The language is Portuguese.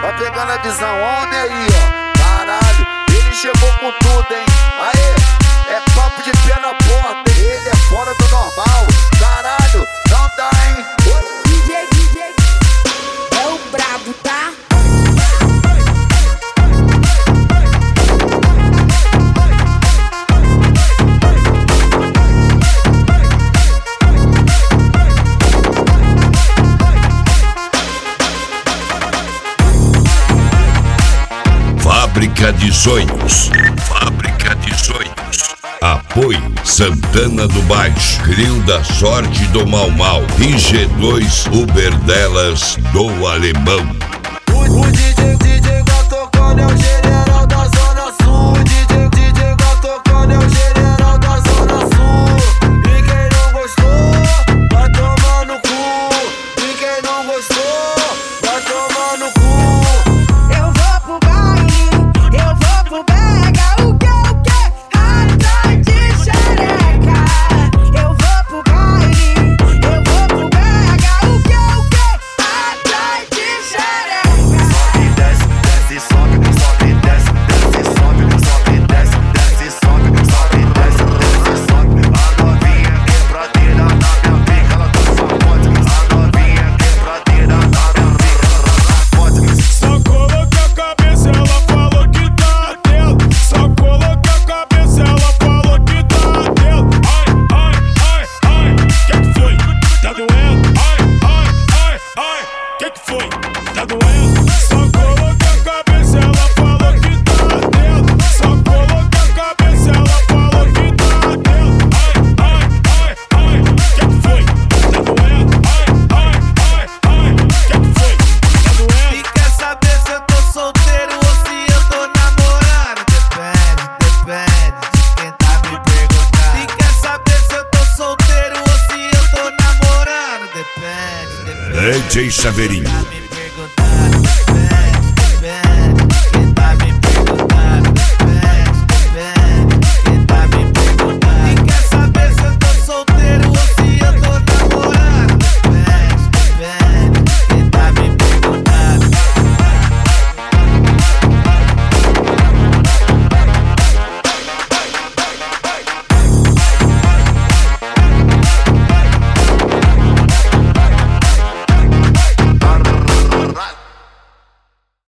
Vai pegando a visão, homem aí, ó. Caralho, ele chegou com tudo, hein. Aê, é papo de pé na porta, hein. Ele é fora do normal. Caralho, não dá, hein. DJ é o brabo, tá? Fábrica de Sonhos. Fábrica de Sonhos. Apoio Santana do Baixo, Grill da Sorte do Mau Mau e G2 Uber delas do Alemão. O DJ tá tocando é o general da Zona Sul. O DJ tá tocando é o general da Zona Sul. E quem não gostou, vai tomar no cu. E quem não gostou, vai tomar no cu. Eu vou pro baile, eu vou pro Bega, o que? Atrás de xereca. Eu vou pro baile, eu vou pro Bega, o que? Atrás de xereca. Sobe, desce, desce, sobe, sobe, desce, desce, sobe, sobe, desce, desce, sobe, sobe, desce, desce, sobe. A novinha quebradeira na minha pica, ela tá sacode. A novinha quebradeira na minha pica, ela tá sacode. Só coloquei a cabeça, ela falou que tá dentro. Só coloquei a cabeça, ela falou que tá dentro. Ai, que foi? Tá doendo? Ai, que foi? Tá doendo? Só coloquei a cabeça, ela falou que tá dentro. Só coloquei a cabeça, ela falou que tá dentro. Ai, que foi? Tá doendo? Ai, que foi? Tá doendo? E quer saber se eu tô solteiro ou se eu tô namorando? Depende de quem tá me perguntando. E quer saber se eu tô solteiro ou se eu tô namorando? Depende DJ Saveirinho.